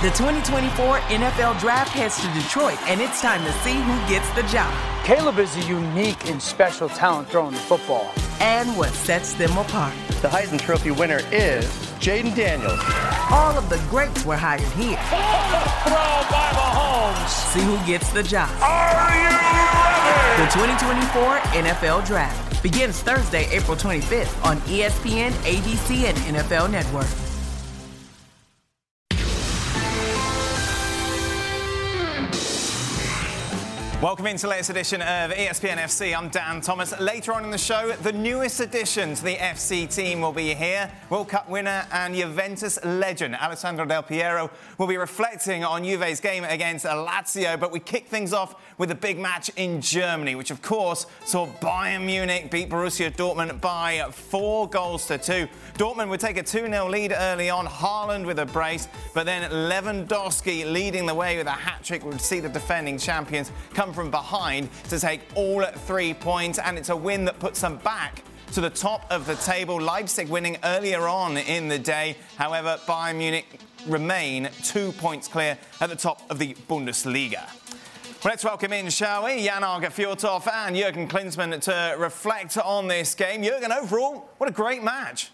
The 2024 NFL Draft heads to Detroit, and it's time to see who gets the job. Caleb is a unique and special talent throwing the football. And what sets them apart. The Heisman Trophy winner is Jaden Daniels. All of the greats were hired here. Throw by Mahomes. See who gets the job. Are you ready? The 2024 NFL Draft begins Thursday, April 25th on ESPN, ABC, and NFL Network. Welcome into the latest edition of ESPN FC. I'm Dan Thomas. Later on in the show, the newest addition to the FC team will be here. World Cup winner and Juventus legend Alessandro Del Piero will be reflecting on Juve's game against Lazio. But we kick things off with a big match in Germany, which of course saw Bayern Munich beat Borussia Dortmund by 4-2. Dortmund would take a 2-0 lead early on, Haaland with a brace, but then Lewandowski leading the way with a hat-trick would see the defending champions come from behind to take all 3 points, and it's a win that puts them back to the top of the table. Leipzig winning earlier on in the day. However, Bayern Munich remain 2 points clear at the top of the Bundesliga. Well, let's welcome in, shall we, Jan-Åge Fjørtoft and Jurgen Klinsmann to reflect on this game. Jurgen, overall, what a great match.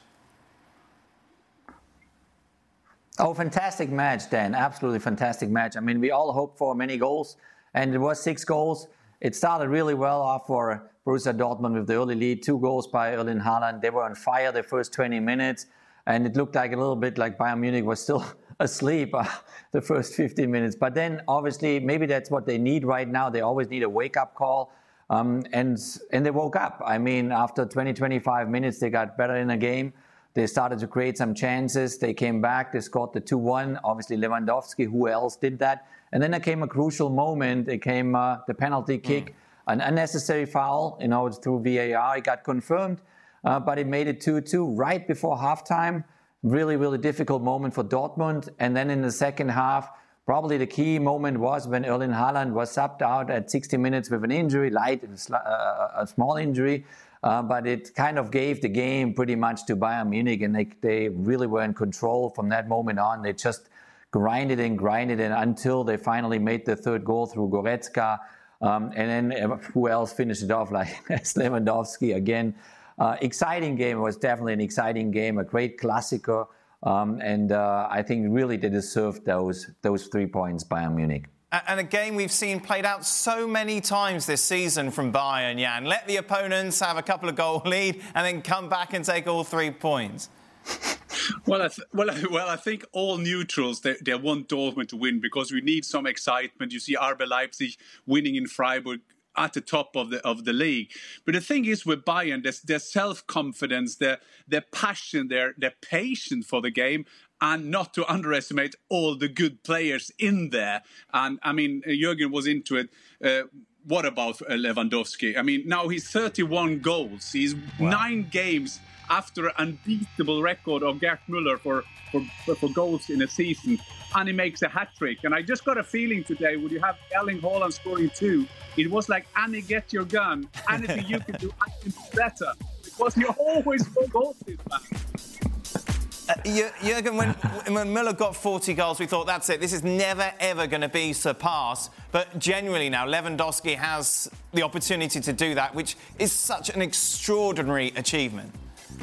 Oh, fantastic match, Dan. Absolutely fantastic match. I mean, we all hoped for many goals, and it was 6 goals. It started really well off for Borussia Dortmund with the early lead. 2 goals by Erling Haaland. They were on fire the first 20 minutes, and it looked like a little bit like Bayern Munich was still asleep the first 15 minutes. But then, obviously, maybe that's what they need right now. They always need a wake-up call, and they woke up. I mean, after 20-25 minutes, they got better in the game. They started to create some chances. They came back. They scored the 2-1. Obviously, Lewandowski. Who else did that? And then there came a crucial moment. It came the penalty kick, an unnecessary foul, through VAR. It got confirmed, but it made it 2-2 right before halftime. Really, really difficult moment for Dortmund. And then in the second half, probably the key moment was when Erling Haaland was subbed out at 60 minutes with an injury, a small injury. But it kind of gave the game pretty much to Bayern Munich, and they really were in control from that moment on. They just grinded until they finally made the third goal through Goretzka. And then who else finished it off like Lewandowski again. Exciting game. It was definitely an exciting game, a great Klassiker. And I think really they deserved those 3 points, Bayern Munich. And a game we've seen played out so many times this season from Bayern, Jan. Let the opponents have a couple of goal lead and then come back and take all 3 points. Well, I think all neutrals, they want Dortmund to win because we need some excitement. You see RB Leipzig winning in Freiburg at the top of the league. But the thing is with Bayern, their self-confidence, their passion, their patience for the game, and not to underestimate all the good players in there. And, I mean, Jurgen was into it. What about Lewandowski? I mean, now he's 31 goals. He's 9 games after an unbeatable record of Gerd Müller for goals in a season. And he makes a hat-trick. And I just got a feeling today, when you have Erling Haaland scoring 2, it was like, Annie, get your gun. Anything you can do, I can do better. Because you always score goals this man. Jurgen, when Müller got 40 goals, we thought, that's it. This is never, ever going to be surpassed. But genuinely now, Lewandowski has the opportunity to do that, which is such an extraordinary achievement.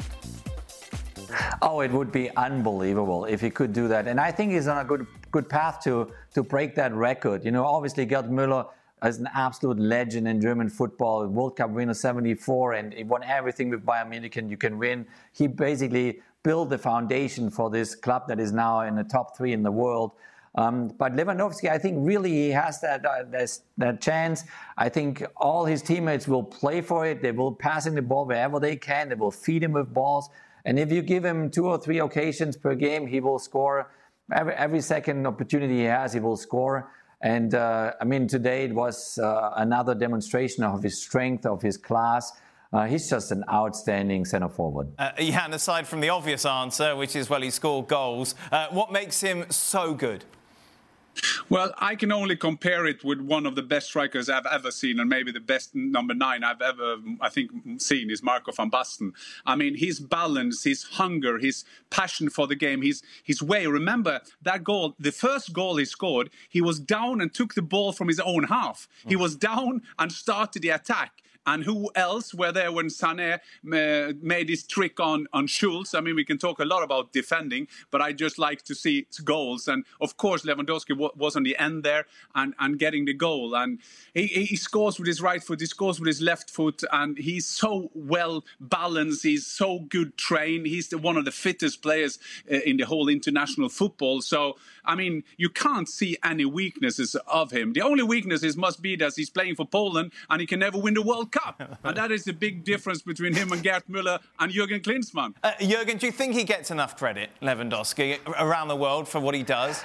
Oh, it would be unbelievable if he could do that. And I think he's on a good path to break that record. Obviously, Gerd Müller is an absolute legend in German football, World Cup winner 74, and he won everything with Bayern Munich, and you can win. He basically built the foundation for this club that is now in the top 3 in the world. But Lewandowski, I think really he has that chance. I think all his teammates will play for it. They will pass him the ball wherever they can. They will feed him with balls. And if you give him 2 or 3 occasions per game, he will score. Every second opportunity he has, he will score. And today it was another demonstration of his strength, of his class. He's just an outstanding centre forward. Jan, aside from the obvious answer, which is, he scored goals, what makes him so good? Well, I can only compare it with one of the best strikers I've ever seen, and maybe the best number 9 I've ever, I think, seen is Marco van Basten. I mean, his balance, his hunger, his passion for the game, his way. Remember that goal, the first goal he scored, he was down and took the ball from his own half. He was down and started the attack. And who else were there when Sané made his trick on Schulz? I mean, we can talk a lot about defending, but I just like to see goals. And, of course, Lewandowski was on the end there and getting the goal. And he scores with his right foot, he scores with his left foot, and he's so well balanced, he's so good trained. He's one of the fittest players in the whole international football. So, I mean, you can't see any weaknesses of him. The only weaknesses must be that he's playing for Poland and he can never win the World Cup. And that is the big difference between him and Gerd Müller and Jürgen Klinsmann. Jürgen, do you think he gets enough credit, Lewandowski, around the world for what he does?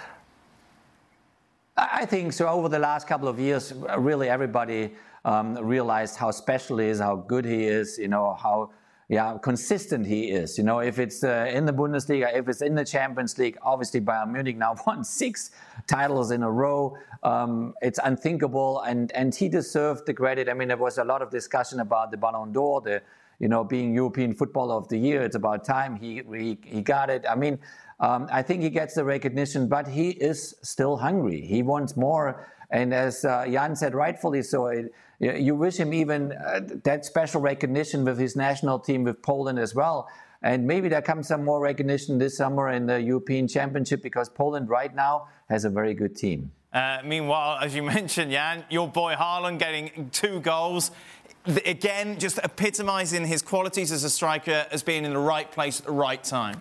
I think so. Over the last couple of years, really everybody realized how special he is, how good he is, how consistent he is. If it's in the Bundesliga, if it's in the Champions League, obviously Bayern Munich now won 6 titles in a row. It's unthinkable, and he deserved the credit. I mean, there was a lot of discussion about the Ballon d'Or, being European Footballer of the Year. It's about time he got it. I mean, I think he gets the recognition, but he is still hungry. He wants more. And as Jan said, rightfully so, you wish him even that special recognition with his national team, with Poland as well. And maybe there comes some more recognition this summer in the European Championship, because Poland right now has a very good team. Meanwhile, as you mentioned, Jan, your boy Haaland getting 2 goals. Again, just epitomising his qualities as a striker as being in the right place at the right time.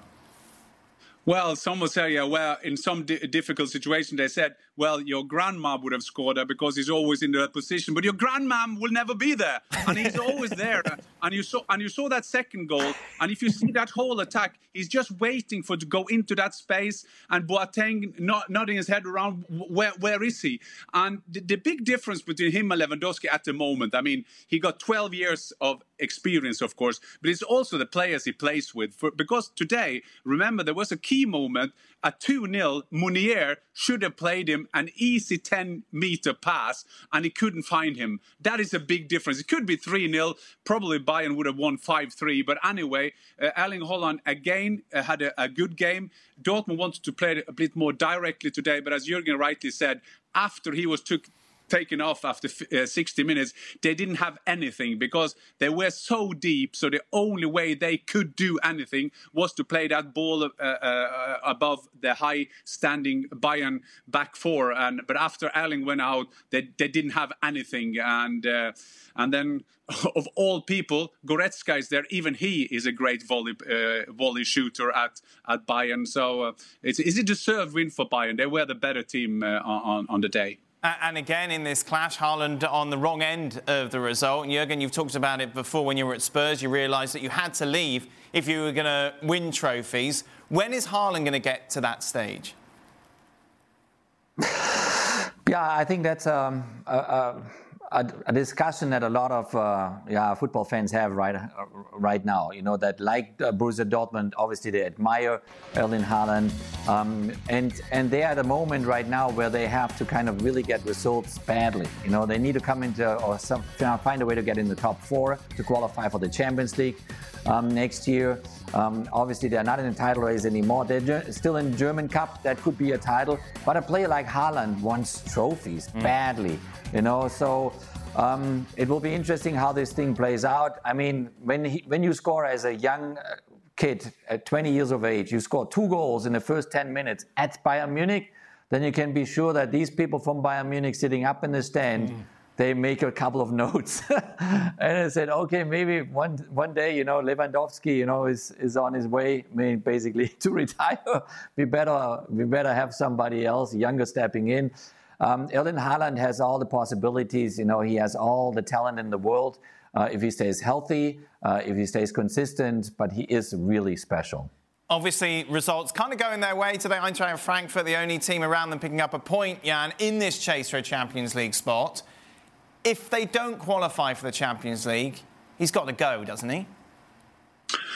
Well, some will say, in some difficult situation, they said, well, your grandma would have scored there because he's always in that position. But your grandmom will never be there. And he's always there. And you saw that second goal. And if you see that whole attack, he's just waiting to go into that space. And Boateng nodding his head around, where is he? And the big difference between him and Lewandowski at the moment, I mean, he got 12 years of experience, of course, but it's also the players he plays with. Because today, remember, there was a key moment at 2-0, Meunier should have played him an easy 10-meter pass, and he couldn't find him. That is a big difference. It could be 3-0. Probably Bayern would have won 5-3. But anyway, Erling Haaland again had a good game. Dortmund wanted to play a bit more directly today, but as Jürgen rightly said, after he was taken off after 60 minutes, they didn't have anything because they were so deep. So the only way they could do anything was to play that ball above the high-standing Bayern back four. But after Erling went out, they didn't have anything. And then, of all people, Goretzka is there. Even he is a great volley shooter at Bayern. So it's a deserved win for Bayern. They were the better team on the day. And again, in this clash, Haaland on the wrong end of the result. And Jürgen, you've talked about it before when you were at Spurs. You realised that you had to leave if you were going to win trophies. When is Haaland going to get to that stage? Yeah, I think that's a discussion that a lot of football fans have right now. That like Borussia Dortmund, obviously they admire Erling Haaland, and they are at a moment right now where they have to kind of really get results badly. They need to come into find a way to get in the top 4 to qualify for the Champions League next year. Obviously, they're not in the title race anymore. They're still in the German Cup. That could be a title. But a player like Haaland wants trophies badly, So it will be interesting how this thing plays out. I mean, when you score as a young kid at 20 years of age, you score 2 goals in the first 10 minutes at Bayern Munich, then you can be sure that these people from Bayern Munich sitting up in the stand, they make a couple of notes. And I said, okay, maybe one day, Lewandowski, is on his way, basically to retire. We better have somebody else, younger, stepping in. Erling Haaland has all the possibilities. He has all the talent in the world. If he stays healthy, if he stays consistent, but he is really special. Obviously, results kind of going their way today. Eintracht Frankfurt, the only team around them picking up a point, Jan, in this chase for a Champions League spot. If they don't qualify for the Champions League, he's got to go, doesn't he?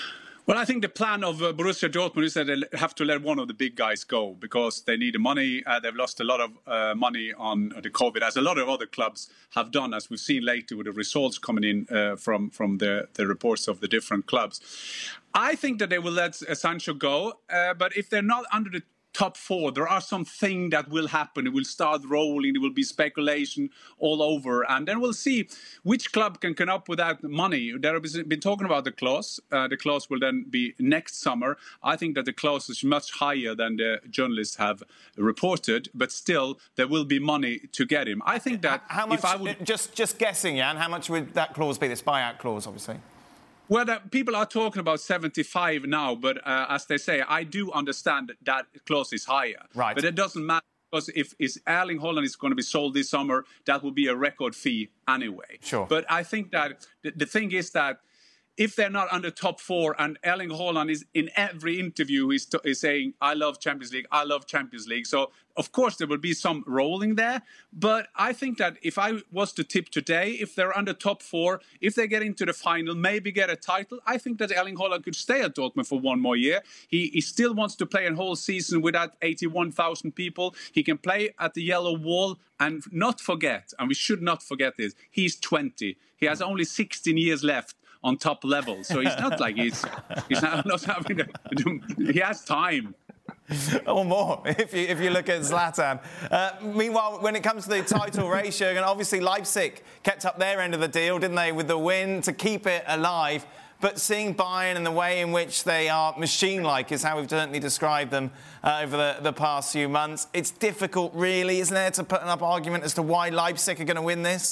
Well, I think the plan of Borussia Dortmund is that they have to let one of the big guys go because they need the money. They've lost a lot of money on the COVID, as a lot of other clubs have done, as we've seen lately with the results coming in from the reports of the different clubs. I think that they will let Sancho go, but if they're not under the top four, there are some things that will happen. It will start rolling. There will be speculation all over. And then we'll see which club can come up with that money. There have been talking about the clause. The clause will then be next summer. I think that the clause is much higher than the journalists have reported. But still, there will be money to get him. I think that how much, if I would... Just guessing, Jan, how much would that clause be, this buyout clause, obviously? Well, people are talking about 75 now, but as they say, I do understand that clause is higher. Right. But it doesn't matter, because if Erling Haaland is going to be sold this summer, that will be a record fee anyway. Sure. But I think that the thing is that if they're not under top four, and Erling Haaland is in every interview is saying, I love Champions League, I love Champions League. So, of course, there will be some rolling there. But I think that if I was to tip today, if they're under top four, if they get into the final, maybe get a title, I think that Erling Haaland could stay at Dortmund for one more year. He still wants to play a whole season without 81,000 people. He can play at the yellow wall. And not forget, and we should not forget this, he's 20. He has only 16 years left on top level. So he's not like he's not having he has time. Or more, if you look at Zlatan. Meanwhile, when it comes to the title race, Jürgen, obviously Leipzig kept up their end of the deal, didn't they, with the win to keep it alive. But seeing Bayern and the way in which they are machine-like is how we've certainly described them over the past few months. It's difficult, really, isn't it, to put up an argument as to why Leipzig are going to win this?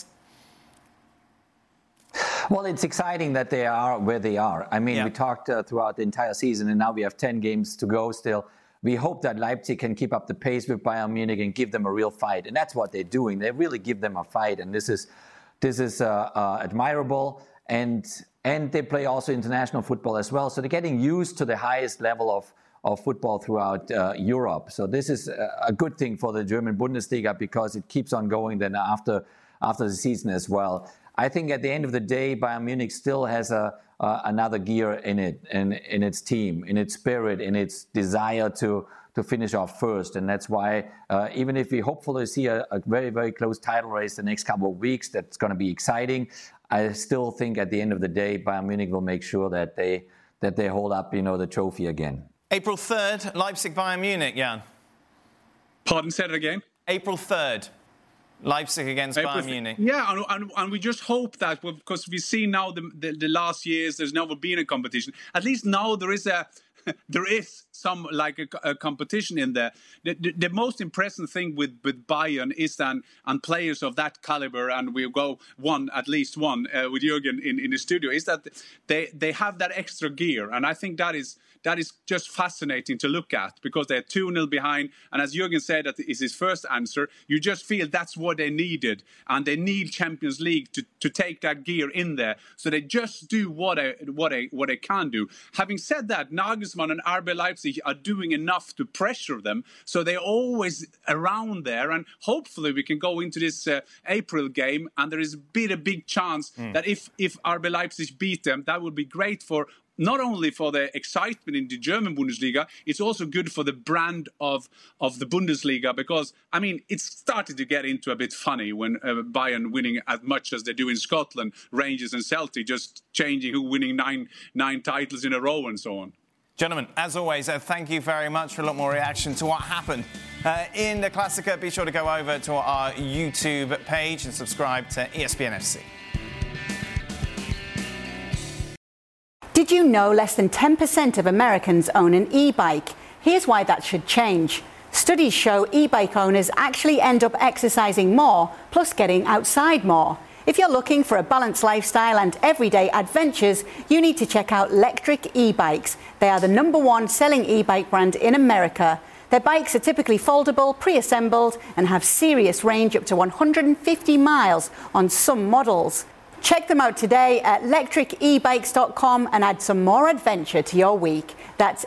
Well, it's exciting that they are where they are. I mean, we talked throughout the entire season, and now we have 10 games to go still. We hope that Leipzig can keep up the pace with Bayern Munich and give them a real fight. And that's what they're doing. They really give them a fight. And this is admirable. And they play also international football as well. So they're getting used to the highest level of football throughout Europe. So this is a good thing for the German Bundesliga, because it keeps on going then after the season as well. I think at the end of the day, Bayern Munich still has another gear in it, in its team, in its spirit, in its desire to finish off first. And that's why, even if we hopefully see a very, very close title race the next couple of weeks, that's going to be exciting. I still think at the end of the day, Bayern Munich will make sure that they hold up, the trophy again. April 3rd, Leipzig, Bayern Munich, Jan. Pardon, say it again. April 3rd. Leipzig against Bayern Munich. Yeah, and we just hope that, because we see now the last years there's never been a competition. At least now there is some like a competition in there. The most impressive thing with Bayern is that, and players of that caliber, and we'll go at least one with Jürgen in the studio, is that they have that extra gear, and I think that is just fascinating to look at, because they're 2-0 behind. And as Jürgen said, that is his first answer, you just feel that's what they needed. And they need Champions League to take that gear in there. So they just do what they can do. Having said that, Nagelsmann and RB Leipzig are doing enough to pressure them. So they're always around there. And hopefully we can go into this April game, and there is a big chance that if RB Leipzig beat them, that would be great for not only for the excitement in the German Bundesliga, it's also good for the brand of the Bundesliga, because, I mean, it's started to get into a bit funny when Bayern winning as much as they do in Scotland, Rangers and Celtic just changing who winning nine titles in a row and so on. Gentlemen, as always, thank you very much for a lot more reaction to what happened in the Klassiker. Be sure to go over to our YouTube page and subscribe to ESPN FC. Did you know less than 10% of Americans own an e-bike? Here's why that should change. Studies show e-bike owners actually end up exercising more, plus getting outside more. If you're looking for a balanced lifestyle and everyday adventures, you need to check out Lectric e-bikes. They are the #1 selling e-bike brand in America. Their bikes are typically foldable, pre-assembled, and have serious range up to 150 miles on some models. Check them out today at lectricebikes.com and add some more adventure to your week. That's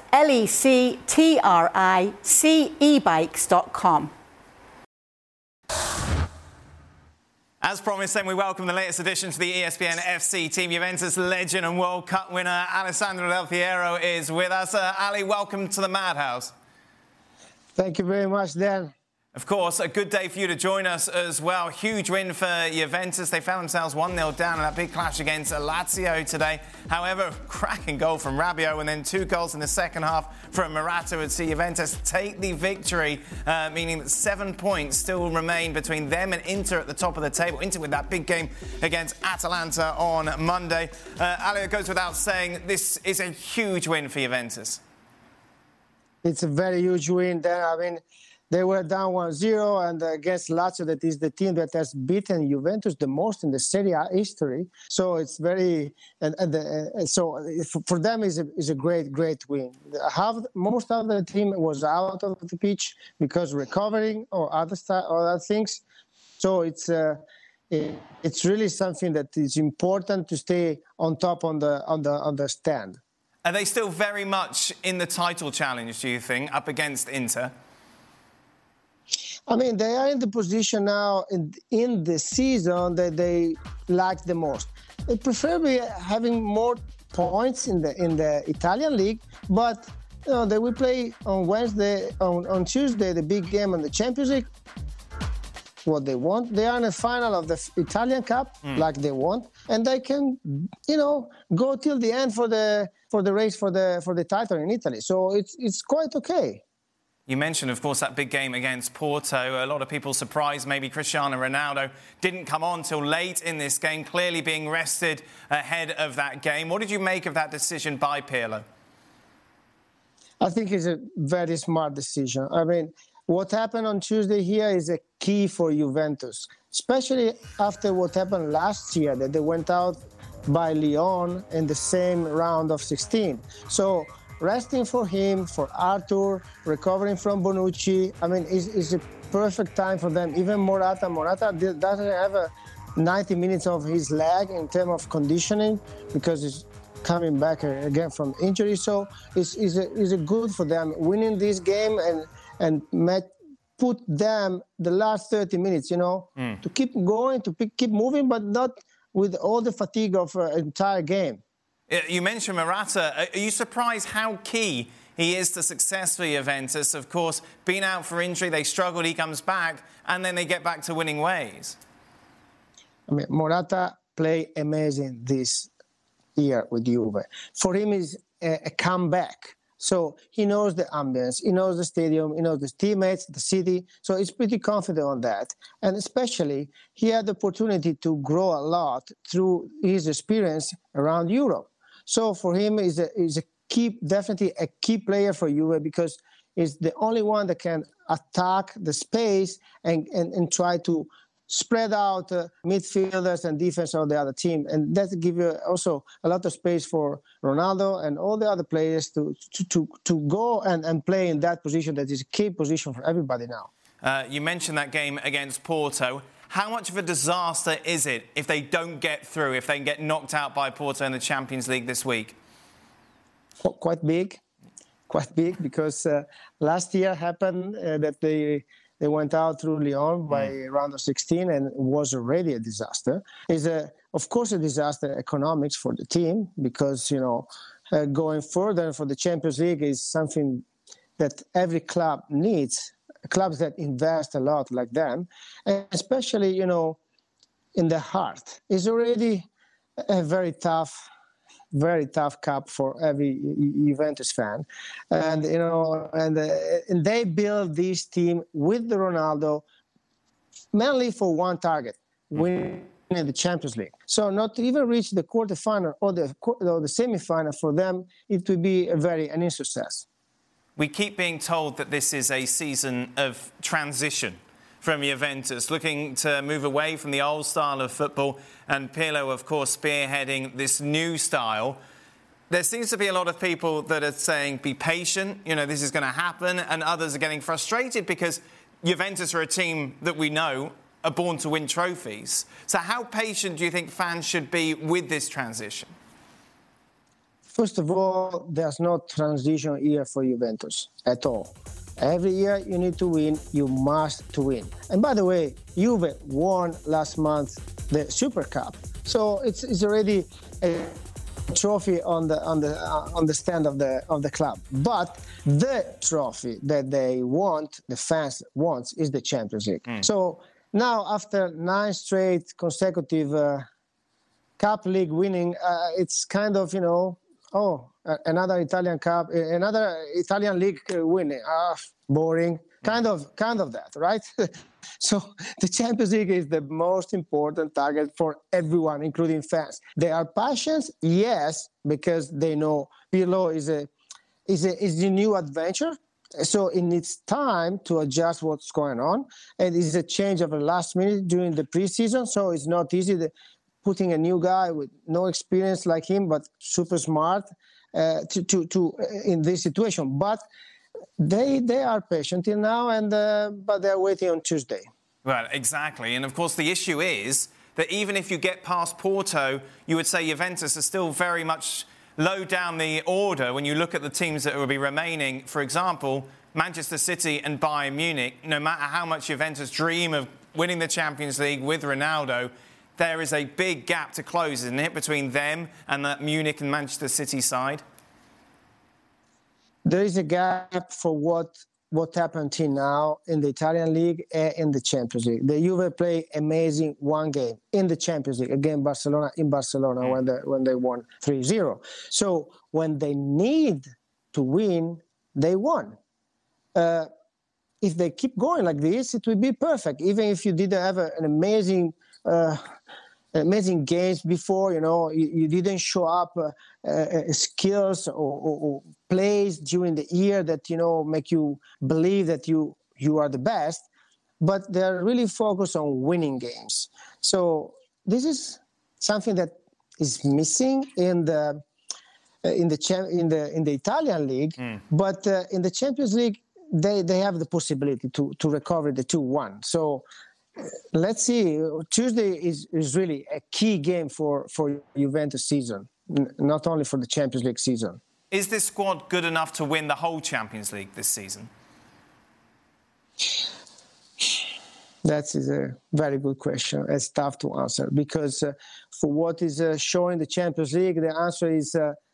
LECTRIC ebikes.com. As promised, then, we welcome the latest addition to the ESPN FC team. Juventus legend and World Cup winner Alessandro Del Piero is with us. Ali, welcome to the Madhouse. Thank you very much, Dan. Of course, a good day for you to join us as well. Huge win for Juventus. They found themselves 1-0 down in that big clash against Lazio today. However, cracking goal from Rabiot and then 2 goals in the second half from Morata would see Juventus take the victory, meaning that 7 points still remain between them and Inter at the top of the table. Inter with that big game against Atalanta on Monday. Ali, it goes without saying, this is a huge win for Juventus. It's a very huge win, Dan. I mean, they were down 1-0 and against Lazio, that is the team that has beaten Juventus the most in the Serie A history. So it's very, so for them is a great win. Most of the team was out of the pitch because recovering or other things. So it's really something that is important to stay on top on the stand. Are they still very much in the title challenge, do you think, up against Inter? I mean, they are in the position now in the season that they like the most. They prefer having more points in the Italian league, but they will play on Wednesday, on Tuesday, the big game in the Champions League. What they want, they are in the final of the Italian Cup, like they want, and they can, go till the end for the race for the title in Italy. So it's quite okay. You mentioned, of course, that big game against Porto. A lot of people surprised maybe Cristiano Ronaldo didn't come on till late in this game, clearly being rested ahead of that game. What did you make of that decision by Pirlo? I think it's a very smart decision. I mean, what happened on Tuesday here is a key for Juventus, especially after what happened last year, that they went out by Lyon in the same round of 16. So resting for him, for Arthur, recovering from Bonucci, I mean, is a perfect time for them. Even Morata doesn't have 90 minutes of his leg in terms of conditioning because he's coming back again from injury. So it's good for them winning this game and put them the last 30 minutes, to keep going, to keep moving, but not with all the fatigue of an entire game. You mentioned Morata. Are you surprised how key he is to success for Juventus? Of course, being out for injury, they struggled, he comes back, and then they get back to winning ways. I mean, Morata played amazing this year with Juve. For him, it's a comeback. So he knows the ambience, he knows the stadium, he knows the teammates, the city. So he's pretty confident on that. And especially, he had the opportunity to grow a lot through his experience around Europe. So for him, he's definitely a key player for Juve because he's the only one that can attack the space and try to spread out midfielders and defense of the other team. And that gives you also a lot of space for Ronaldo and all the other players to go and play in that position that is a key position for everybody now. You mentioned that game against Porto. How much of a disaster is it if they don't get through, if they get knocked out by Porto in the Champions League this week? Quite big because last year happened that they went out through Lyon by round of 16 and it was already a disaster. It's of course a disaster economics for the team because, going further for the Champions League is something that every club needs, clubs that invest a lot like them, and especially, in the heart. It's already a very tough cup for every Juventus fan, and and they build this team with the Ronaldo mainly for one target: winning the Champions League. So not to even reach the quarterfinal or the semi-final for them, it would be an insuccess. We keep being told that this is a season of transition from Juventus, looking to move away from the old style of football, and Pirlo, of course, spearheading this new style. There seems to be a lot of people that are saying, be patient, this is going to happen, and others are getting frustrated because Juventus are a team that we know are born to win trophies. So how patient do you think fans should be with this transition? First of all, there's no transition here for Juventus at all. Every year you need to win. You must to win. And by the way, Juve won last month the Super Cup, so it's already a trophy on the stand of the club. But the trophy that they want, the fans wants, is the Champions League. So now, after 9 straight consecutive Cup League winning, it's kind of, another Italian Cup, another Italian League winning. Boring. Kind of that, right? So the Champions League is the most important target for everyone, including fans. They are passionate, yes, because they know Pirlo is a new adventure. So it needs time to adjust what's going on. And it's a change of the last minute during the preseason. So it's not easy putting a new guy with no experience like him, but super smart to in this situation. But they are patient till now, but they're waiting on Tuesday. Well, exactly. And of course, the issue is that even if you get past Porto, you would say Juventus are still very much low down the order when you look at the teams that will be remaining. For example, Manchester City and Bayern Munich, no matter how much Juventus dream of winning the Champions League with Ronaldo, there is a big gap to close, isn't it, between them and that Munich and Manchester City side? There is a gap for what happened till now in the Italian League and in the Champions League. The Juve play amazing one game in the Champions League against Barcelona in Barcelona when they won 3-0. So when they need to win, they won. If they keep going like this, it will be perfect. Even if you didn't have an amazing games before, you didn't show up skills or plays during the year that, make you believe that you are the best, but they're really focused on winning games. So this is something that is missing in the Italian league, but in the Champions League, they have the possibility to recover the 2-1. So let's see. Tuesday is really a key game for Juventus season, not only for the Champions League season. Is this squad good enough to win the whole Champions League this season? That is a very good question. It's tough to answer because for what is showing the Champions League, the answer is,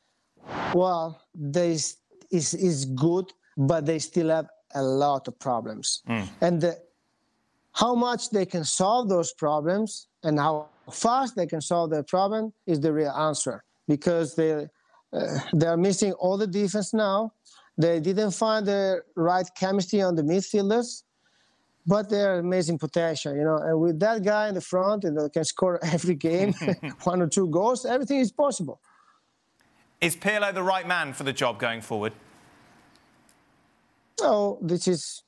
they is good, but they still have a lot of problems. And how much they can solve those problems and how fast they can solve their problem is the real answer, because they are missing all the defense now. They didn't find the right chemistry on the midfielders, but they're amazing potential, And with that guy in the front, can score every game, 1 or 2 goals, everything is possible. Is Pirlo the right man for the job going forward? Oh, this is...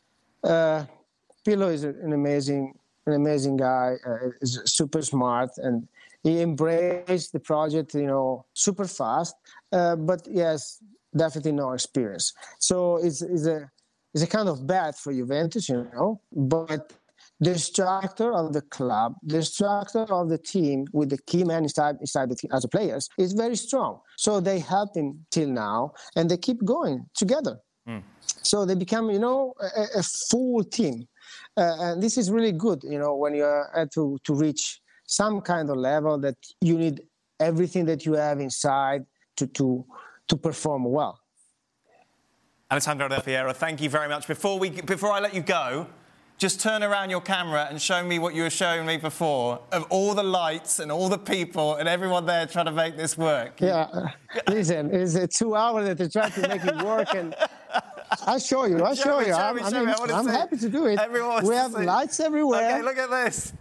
Pirlo is an amazing guy. Is super smart, and he embraced the project, super fast. But yes, definitely no experience. So it's a kind of bad for Juventus, But the structure of the club, the structure of the team, with the key man inside the team as a players, is very strong. So they help him till now, and they keep going together. So they become, a full team. And this is really good, when you are to reach some kind of level that you need everything that you have inside to perform well. Alessandro Del Piero, thank you very much. Before I let you go, just turn around your camera and show me what you were showing me before, of all the lights and all the people and everyone there trying to make this work. Yeah, listen, it's 2 hours that they're trying to make it work, and I'll show you. I'm happy to do it. We have lights everywhere. Okay, look at this.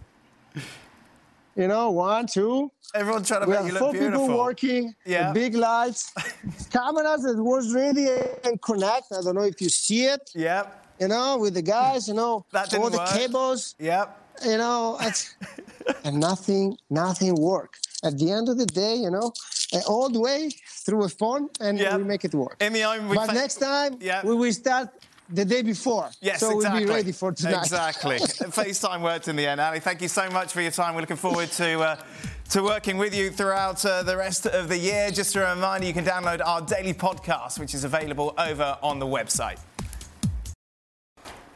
1, 2. Everyone's trying to make you look beautiful. We have 4 people working, big lights, cameras that was ready and connect. I don't know if you see it. Yep. With the guys, all the cables. Yep. And nothing worked. At the end of the day, all the way through a phone, and we make it work. But next time, we will start the day before. Yes, so exactly. We'll be ready for tonight. Exactly. FaceTime worked in the end. Ali, thank you so much for your time. We're looking forward to working with you throughout the rest of the year. Just a reminder, you can download our daily podcast, which is available over on the website.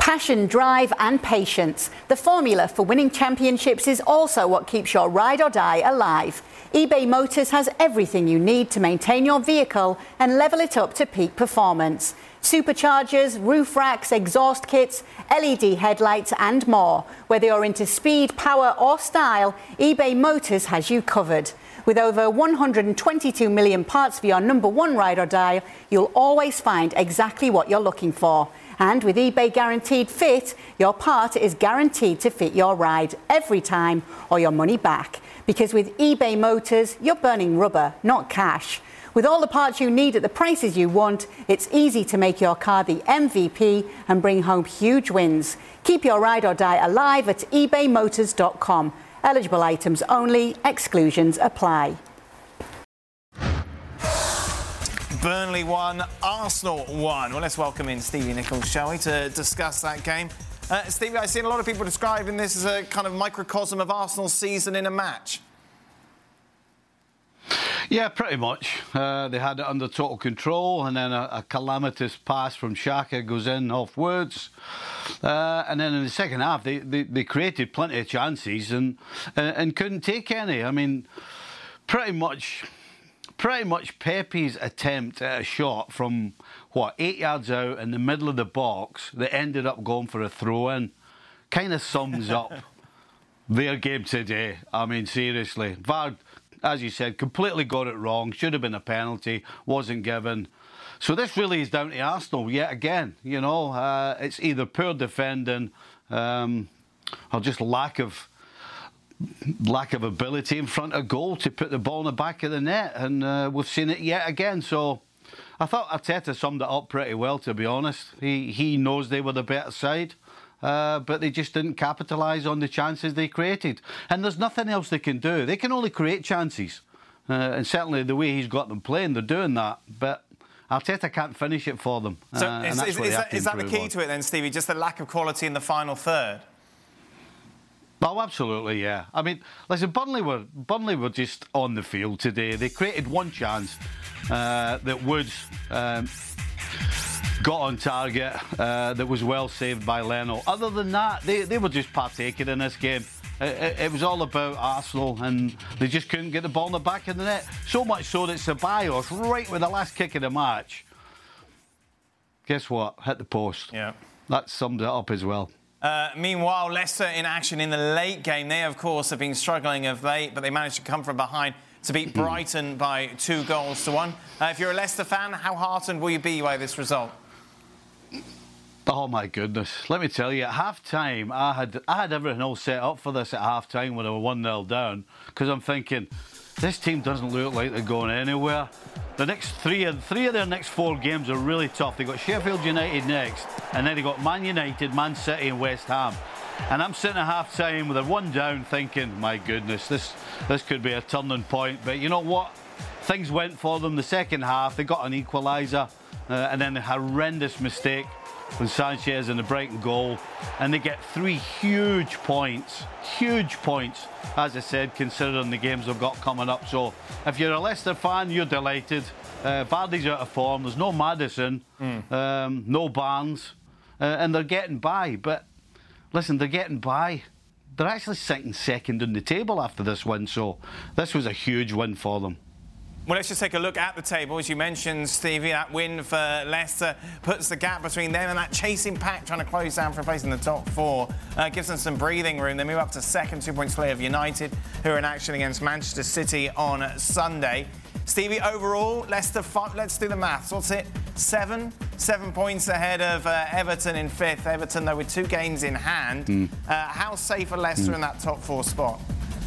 Passion, drive and patience. The formula for winning championships is also what keeps your ride or die alive. eBay Motors has everything you need to maintain your vehicle and level it up to peak performance. Superchargers, roof racks, exhaust kits, LED headlights and more. Whether you're into speed, power or style, eBay Motors has you covered. With over 122 million parts for your number one ride or die, you'll always find exactly what you're looking for. And with eBay Guaranteed Fit, your part is guaranteed to fit your ride every time or your money back. Because with eBay Motors, you're burning rubber, not cash. With all the parts you need at the prices you want, it's easy to make your car the MVP and bring home huge wins. Keep your ride or die alive at ebaymotors.com. Eligible items only, exclusions apply. Burnley won, Arsenal won. Well, let's welcome in Stevie Nichols, shall we, to discuss that game. Stevie, I've seen a lot of people describing this as a kind of microcosm of Arsenal's season in a match. Yeah, pretty much. They had it under total control, and then a calamitous pass from Xhaka goes in off Woods. And then in the second half, they created plenty of chances and couldn't take any. I mean, pretty much Pepe's attempt at a shot from, 8 yards out in the middle of the box that ended up going for a throw-in kind of sums up their game today. I mean, seriously. VAR, as you said, completely got it wrong. Should have been a penalty, wasn't given. So this really is down to Arsenal yet again. You know, it's either poor defending or just lack of ability in front of goal to put the ball in the back of the net, and we've seen it yet again. So I thought Arteta summed it up pretty well, to be honest. He knows they were the better side, but they just didn't capitalise on the chances they created. And there's nothing else they can do. They can only create chances, and certainly the way he's got them playing, they're doing that. But Arteta can't finish it for them. So is that the key to it then, Stevie? Just the lack of quality in the final third? Oh, absolutely, yeah. I mean, listen, Burnley were just on the field today. They created one chance that Woods got on target, that was well saved by Leno. Other than that, they were just partaking in this game. It was all about Arsenal, and they just couldn't get the ball in the back of the net. So much so that Ceballos, right with the last kick of the match, guess what? Hit the post. Yeah. That summed it up as well. Meanwhile, Leicester in action in the late game. They, of course, have been struggling of late, but they managed to come from behind to beat Brighton by 2-1. If you're a Leicester fan, how heartened will you be by this result? Oh my goodness! Let me tell you, at half-time, I had everything all set up for this at half-time when they were 1-0 down, because I'm thinking, this team doesn't look like they're going anywhere. The next three of their next 4 games are really tough. They got Sheffield United next, and then they got Man United, Man City, and West Ham. And I'm sitting at half-time with a 1 down, thinking, my goodness, this could be a turning point. But you know what? Things went for them the second half. They got an equaliser, and then a horrendous mistake from Sanchez in the Brighton goal, and they get 3 huge points, as I said, considering the games they've got coming up. So if you're a Leicester fan, you're delighted. Vardy's out of form, there's no Maddison, no Barnes, and they're getting by. But listen, they're getting by. They're actually sitting second in the table after this win, so this was a huge win for them. Well, let's just take a look at the table. As you mentioned, Stevie, that win for Leicester puts the gap between them and that chasing pack trying to close down for a place in the top 4. Gives them some breathing room. They move up to second, 2 points clear of United, who are in action against Manchester City on Sunday. Stevie, overall, Leicester, let's do the maths. What's it? 7 points ahead of Everton in 5th. Everton, though, with 2 games in hand. How safe are Leicester in that top 4 spot?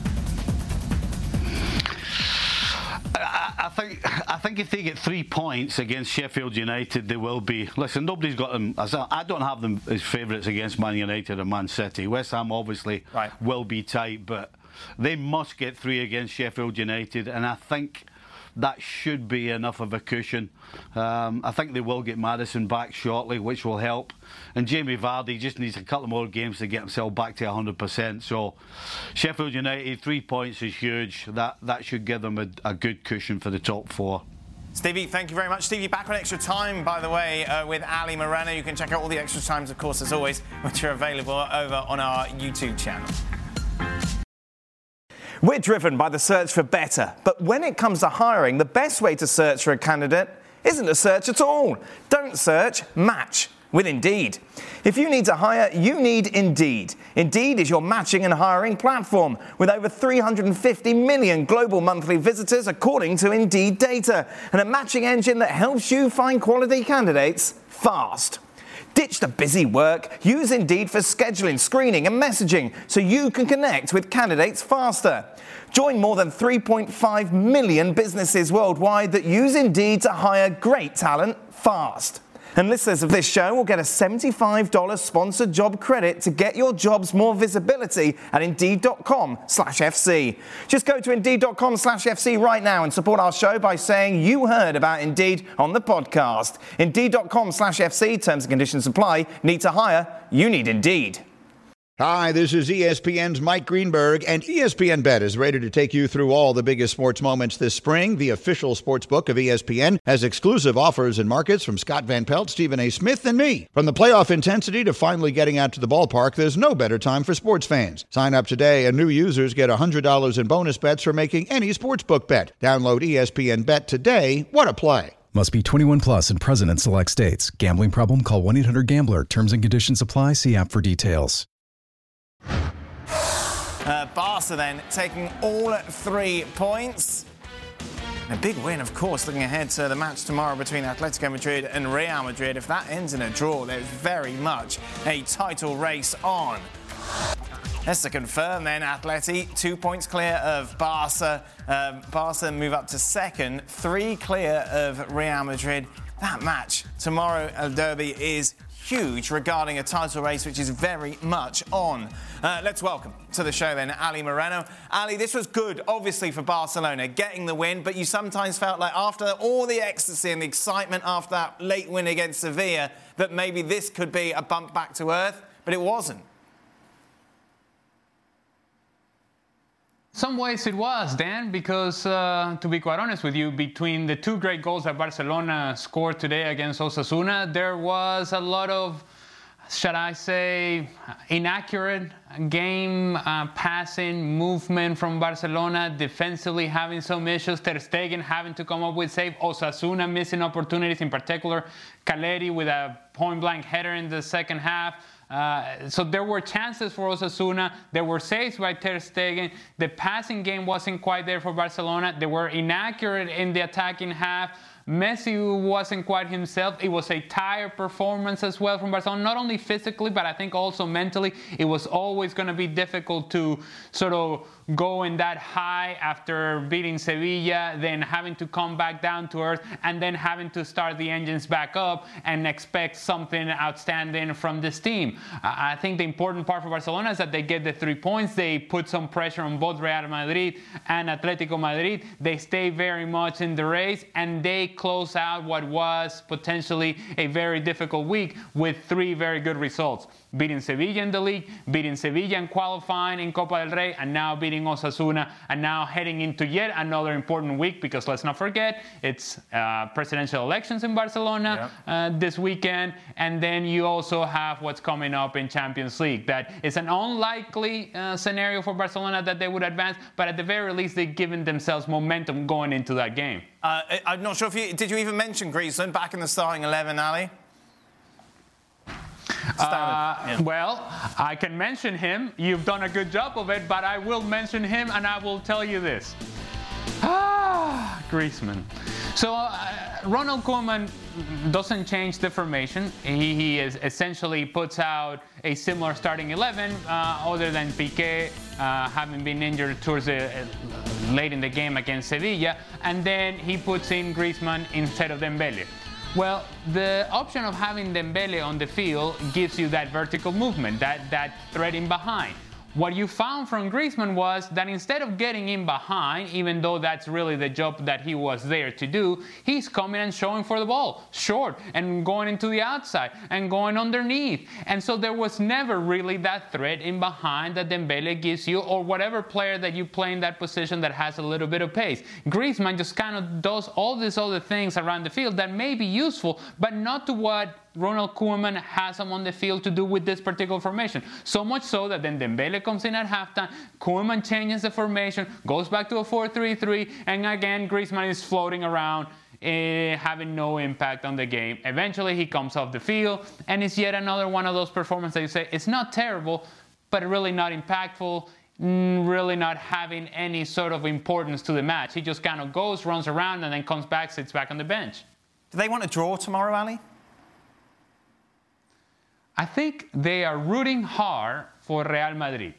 I think if they get 3 points against Sheffield United, they will be. Listen, nobody's got them. I don't have them as favourites against Man United and Man City. West Ham obviously will be tight, but they must get 3 against Sheffield United, and I think that should be enough of a cushion. I think they will get Maddison back shortly, which will help. And Jamie Vardy just needs a couple more games to get himself back to 100%. So Sheffield United, 3 points is huge. That should give them a good cushion for the top 4. Stevie, thank you very much. Stevie, back on Extra Time, by the way, with Ali Moreno. You can check out all the Extra Times, of course, as always, which are available over on our YouTube channel. We're driven by the search for better, but when it comes to hiring, the best way to search for a candidate isn't to search at all. Don't search, match with Indeed. If you need to hire, you need Indeed. Indeed is your matching and hiring platform with over 350 million global monthly visitors according to Indeed data, and a matching engine that helps you find quality candidates fast. Ditch the busy work. Use Indeed for scheduling, screening and messaging so you can connect with candidates faster. Join more than 3.5 million businesses worldwide that use Indeed to hire great talent fast. And listeners of this show will get a $75 sponsored job credit to get your jobs more visibility at Indeed.com/FC. Just go to Indeed.com/FC right now and support our show by saying you heard about Indeed on the podcast. Indeed.com/FC. Terms and conditions apply. Need to hire? You need Indeed. Hi, this is ESPN's Mike Greenberg, and ESPN Bet is ready to take you through all the biggest sports moments this spring. The official sports book of ESPN has exclusive offers and markets from Scott Van Pelt, Stephen A. Smith, and me. From the playoff intensity to finally getting out to the ballpark, there's no better time for sports fans. Sign up today, and new users get $100 in bonus bets for making any sportsbook bet. Download ESPN Bet today. What a play. Must be 21 plus and present in select states. Gambling problem? Call 1-800-GAMBLER. Terms and conditions apply. See app for details. Barca then taking all 3 points. A big win, of course, looking ahead to the match tomorrow between Atletico Madrid and Real Madrid. If that ends in a draw, there's very much a title race on. Just to confirm then, Atleti 2 points clear of Barca. Barca move up to second, 3 clear of Real Madrid. That match tomorrow, El Derby, is huge regarding a title race which is very much on. Let's welcome to the show then Ali Moreno. Ali, this was good, obviously, for Barcelona, getting the win, but you sometimes felt like after all the ecstasy and the excitement after that late win against Sevilla, that maybe this could be a bump back to earth, but it wasn't. Some ways it was, Dan, because to be quite honest with you, between the 2 great goals that Barcelona scored today against Osasuna, there was a lot of, shall I say, inaccurate game passing, movement from Barcelona, defensively having some issues, Ter Stegen having to come up with save, Osasuna missing opportunities, in particular Caleri with a point-blank header in the second half. So there were chances for Osasuna. There were saves by Ter Stegen. The passing game wasn't quite there for Barcelona. They were inaccurate in the attacking half. Messi wasn't quite himself. It was a tired performance as well from Barcelona, not only physically, but I think also mentally. It was always going to be difficult to sort of go in that high after beating Sevilla, then having to come back down to earth, and then having to start the engines back up and expect something outstanding from this team. I think the important part for Barcelona is that they get the 3 points. They put some pressure on both Real Madrid and Atletico Madrid. They stay very much in the race, and they close out what was potentially a very difficult week with 3 very good results. Beating Sevilla in the league, beating Sevilla in qualifying in Copa del Rey, and now beating Osasuna, and now heading into yet another important week, because let's not forget, it's presidential elections in Barcelona this weekend, and then you also have what's coming up in Champions League. That is an unlikely scenario for Barcelona that they would advance, but at the very least, they've given themselves momentum going into that game. I'm not sure if did you even mention Griezmann back in the starting 11, Ali? Well, I can mention him. You've done a good job of it, but I will mention him, and I will tell you this. Griezmann. So Ronald Koeman doesn't change the formation. He is essentially puts out a similar starting 11, other than Piqué having been injured towards late in the game against Sevilla, and then he puts in Griezmann instead of Dembele. Well, the option of having Dembele on the field gives you that vertical movement, that thread in behind. what you found from Griezmann was that instead of getting in behind, even though that's really the job that he was there to do, he's coming and showing for the ball, short, and going into the outside, and going underneath. And so there was never really that threat in behind that Dembele gives you, or whatever player that you play in that position that has a little bit of pace. Griezmann just kind of does all these other things around the field that may be useful, but not to what Ronald Koeman has him on the field to do with this particular formation. So much so that then Dembele comes in at halftime, Koeman changes the formation, goes back to a 4-3-3, and again Griezmann is floating around, having no impact on the game. Eventually he comes off the field, and it's yet another one of those performances that you say, it's not terrible, but really not impactful, really not having any sort of importance to the match. He just kind of goes, runs around, and then comes back, sits back on the bench. Do they want to draw tomorrow, Ali? I think they are rooting hard for Real Madrid,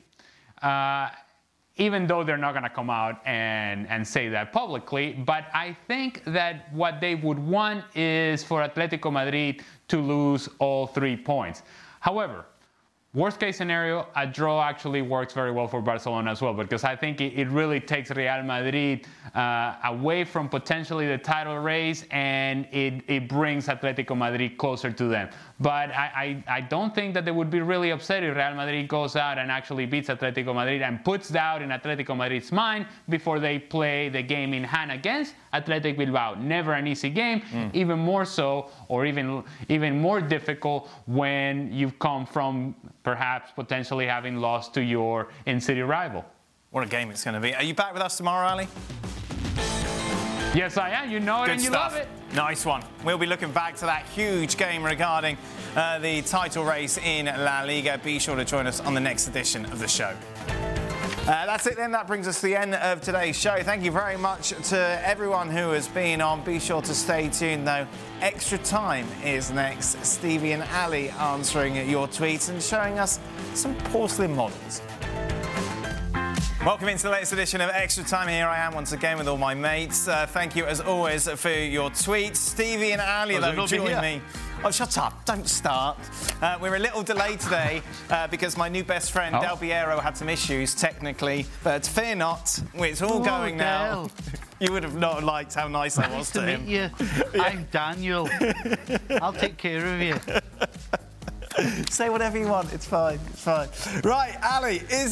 even though they're not going to come out and say that publicly. But I think that what they would want is for Atletico Madrid to lose all 3 points. However, worst case scenario, a draw actually works very well for Barcelona as well, because I think it really takes Real Madrid away from potentially the title race, and it brings Atletico Madrid closer to them. But I don't think that they would be really upset if Real Madrid goes out and actually beats Atletico Madrid and puts doubt in Atletico Madrid's mind before they play the game in hand against Athletic Bilbao. Never an easy game, even more so, or even more difficult when you've come from perhaps potentially having lost to your in-city rival. What a game it's going to be. Are you back with us tomorrow, Ali? Yes, I am. You know it. Good and you stuff. love it. Nice one. We'll be looking back to that huge game regarding the title race in La Liga. Be sure to join us on the next edition of the show. That's it then. That brings us to the end of today's show. Thank you very much to everyone who has been on. Be sure to stay tuned, though. Extra Time is next. Stevie and Ali answering your tweets and showing us some porcelain models. Welcome into the latest edition of Extra Time. Here I am once again with all my mates. Thank you, as always, for your tweets. Stevie and Ali, though, join me. Oh, shut up. Don't start. We're a little delayed today because my new best friend, Del Piero, had some issues, technically. But fear not, it's all going now. You would have not liked how nice I was to him. Nice to meet you. I'm Daniel. I'll take care of you. Say whatever you want. It's fine. It's fine. Right, Ali, is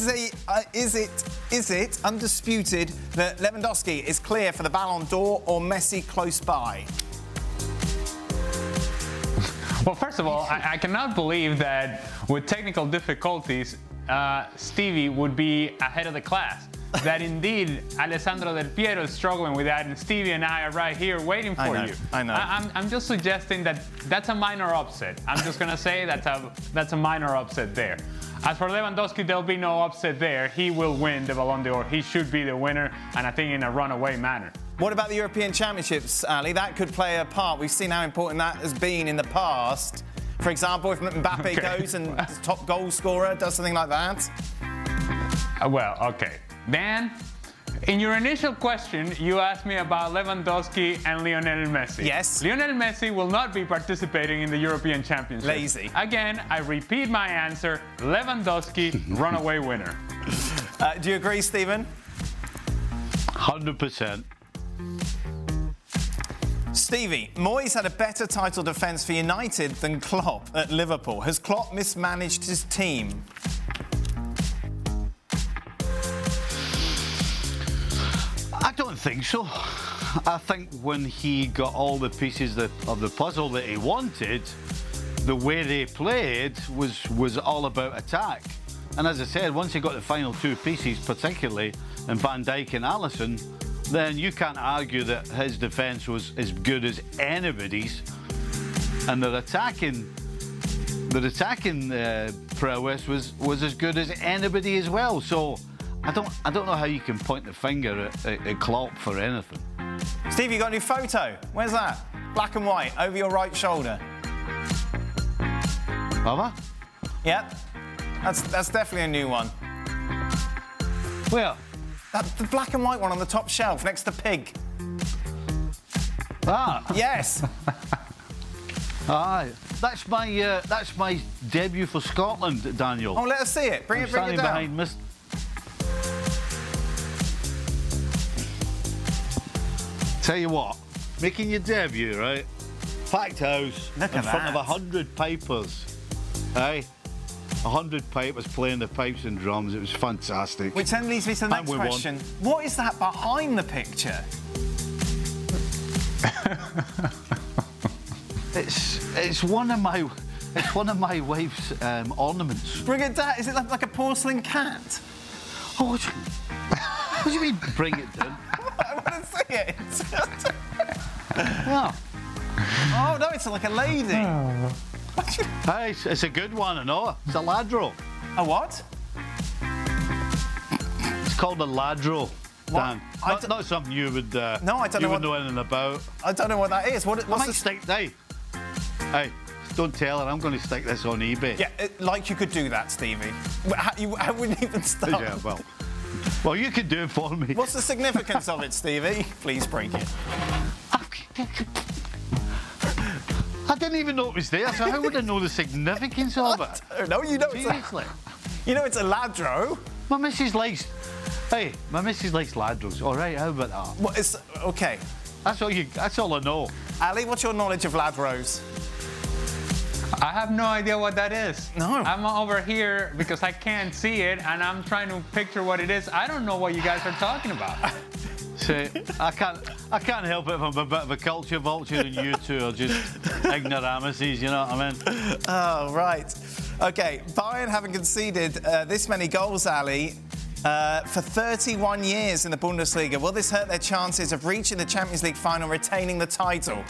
it undisputed that Lewandowski is clear for the Ballon d'Or, or Messi close by? Well, first of all, I cannot believe that with technical difficulties, Stevie would be ahead of the class. That indeed, Alessandro Del Piero is struggling with that, and Stevie and I are right here waiting for you. I know. I'm just suggesting that that's a minor upset. I'm just going to say that's a minor upset there. As for Lewandowski, there'll be no upset there. He will win the Ballon d'Or. He should be the winner, and I think in a runaway manner. What about the European Championships, Ali? That could play a part. We've seen how important that has been in the past. For example, if Mbappe goes and the top goal scorer does something like that. Well, okay. Dan, in your initial question, you asked me about Lewandowski and Lionel Messi. Yes. Lionel Messi will not be participating in the European Championship. Lazy. Again, I repeat my answer. Lewandowski, runaway winner. Do you agree, Stephen? 100%. Stevie, Moyes had a better title defence for United than Klopp at Liverpool. Has Klopp mismanaged his team? I don't think so. I think when he got all the pieces of the puzzle that he wanted, the way they played was all about attack. And as I said, once he got the final 2 pieces, particularly in Van Dijk and Alisson, then you can't argue that his defence was as good as anybody's. And their attacking prowess was as good as anybody as well. So I don't know how you can point the finger at Klopp for anything. Steve, you got a new photo. Where's that? Black and white, over your right shoulder. Have I? Yep. That's definitely a new one. Where? The black and white one on the top shelf next to Pig. Ah. Yes. Aye. that's my debut for Scotland, Daniel. Oh, let us see it. Bring it down. Behind Tell you what, making your debut, right? Packed house in front of 100 pipers. Hey? 100 pipers playing the pipes and drums. It was fantastic. Which then leads me to the next question. What is that behind the picture? It's one of my wife's ornaments. Bring it down. Is it like a porcelain cat? Oh, what do you mean bring it down? I want to see it. Oh. Oh no, it's like a lady. Oh. Hey, it's a good one, I know. It's a ladro. A what? It's called a ladro, Dan. Not something you would. No, I don't know. You would know anything about. I don't know what that is. What's the Hey, don't tell her. I'm going to stick this on eBay. Yeah, like you could do that, Stevie. I wouldn't even start. Yeah, well, you could do it for me. What's the significance of it, Stevie? Please break it. I didn't even know it was there, so how would I know the significance of it? I don't know. You know, seriously. You know, it's a ladro. My missus likes ladros. All right, how about that? Well, it's okay. That's all I know. Ali, what's your knowledge of ladros? I have no idea what that is. No. I'm over here because I can't see it, and I'm trying to picture what it is. I don't know what you guys are talking about. See, I can't help it if I'm a bit of a culture vulture and you two are just ignoramuses, you know what I mean? Oh, right. OK, Bayern having conceded this many goals, Ali, for 31 years in the Bundesliga. Will this hurt their chances of reaching the Champions League final, retaining the title?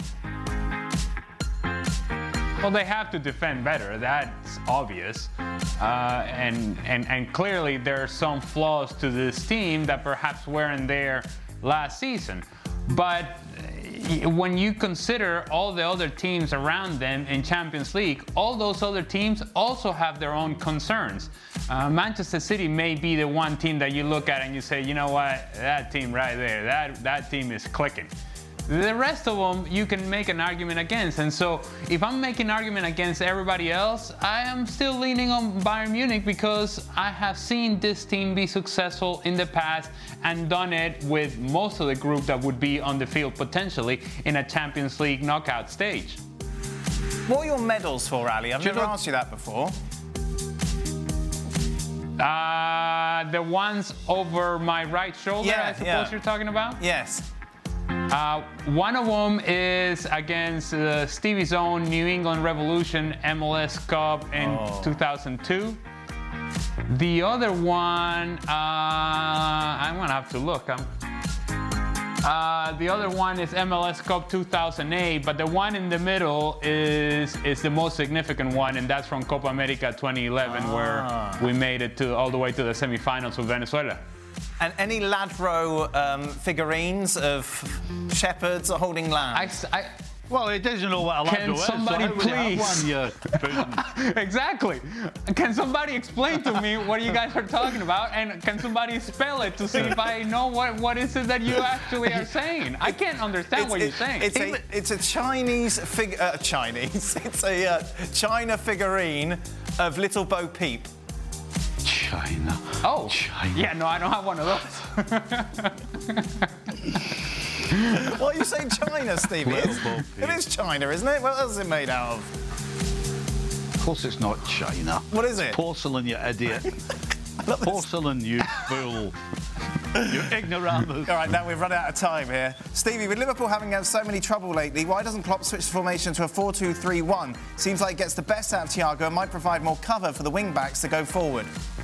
Well, they have to defend better. That's obvious. And clearly there are some flaws to this team that perhaps weren't there last season. But when you consider all the other teams around them in Champions League, all those other teams also have their own concerns. Manchester City may be the one team that you look at and you say, you know what, that team right there, that team is clicking. The rest of them you can make an argument against, and so if I'm making an argument against everybody else, I am still leaning on Bayern Munich because I have seen this team be successful in the past and done it with most of the group that would be on the field potentially in a Champions League knockout stage. What are your medals for, Ali? I've never asked you that before. The ones over my right shoulder, I suppose you're talking about? Yes. One of them is against Stevie's own New England Revolution MLS Cup in 2002. The other one, I'm going to have to look. The other one is MLS Cup 2008, but the one in the middle is the most significant one, and that's from Copa America 2011, where we made it all the way to the semifinals with Venezuela. And any ladro figurines of shepherds holding lambs? Well, it doesn't know what a ladro is. Can somebody please? Exactly. Can somebody explain to me what you guys are talking about, and can somebody spell it to see if I know what is it that you actually are saying? I can't understand what you're saying. It's a Chinese Chinese. It's a China figurine of Little Bo Peep. China. Oh, China. Yeah, no, I don't have one of those. Why are you saying China, Stevie? It is China, isn't it? What else is it made out of? Of course it's not China. What is it? Porcelain, you idiot. Porcelain, you fool. You ignoramus. All right, now we've run out of time here. Stevie, with Liverpool having had so many trouble lately, why doesn't Klopp switch the formation to a 4-2-3-1? Seems like it gets the best out of Thiago and might provide more cover for the wing-backs to go forward.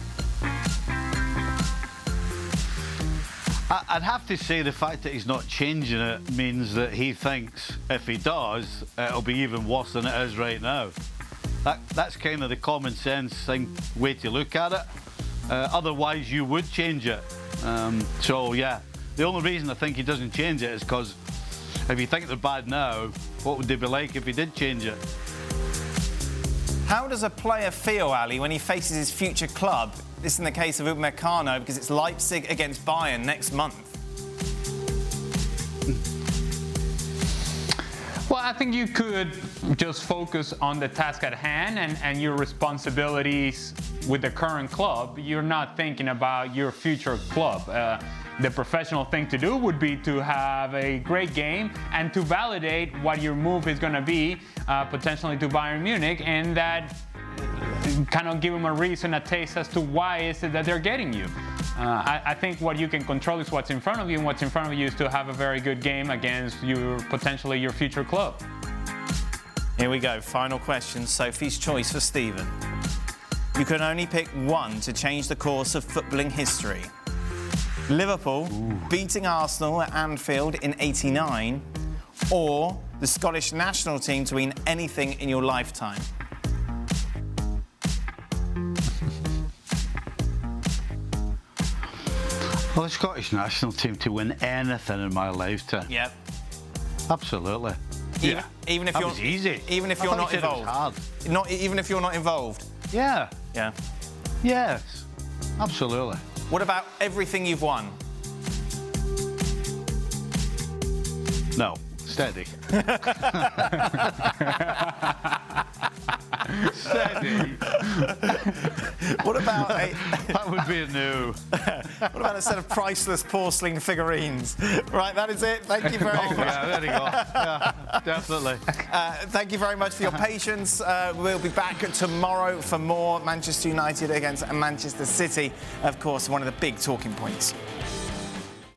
I'd have to say the fact that he's not changing it means that he thinks if he does, it'll be even worse than it is right now. That's kind of the common sense way to look at it. Otherwise, you would change it. So, yeah, the only reason I think he doesn't change it is because if you think they're bad now, what would they be like if he did change it? How does a player feel, Ali, when he faces his future club? This is in the case of Upamecano because it's Leipzig against Bayern next month. Well, I think you could just focus on the task at hand and your responsibilities with the current club. You're not thinking about your future club. The professional thing to do would be to have a great game and to validate what your move is going to be, potentially to Bayern Munich, and that kind of give them a reason, a taste as to why is it that they're getting you. I think what you can control is what's in front of you, and what's in front of you is to have a very good game against potentially your future club. Here we go, final question, Sophie's choice for Stephen. You can only pick one to change the course of footballing history. Liverpool beating Arsenal at Anfield in '89, or the Scottish national team to win anything in your lifetime? Well, the Scottish national team to win anything in my lifetime. Yep. Absolutely. Even if that you're was easy. Even if you're not involved. Even if you're not involved. Yeah. Yeah. Yes. Absolutely. What about everything you've won? No. Steady. Steady. What about that would be a no. What about a set of priceless porcelain figurines? Right, that is it. Thank you very much. Yeah, there you go. Yeah, definitely. Thank you very much for your patience. We'll be back tomorrow for more Manchester United against Manchester City. Of course, one of the big talking points.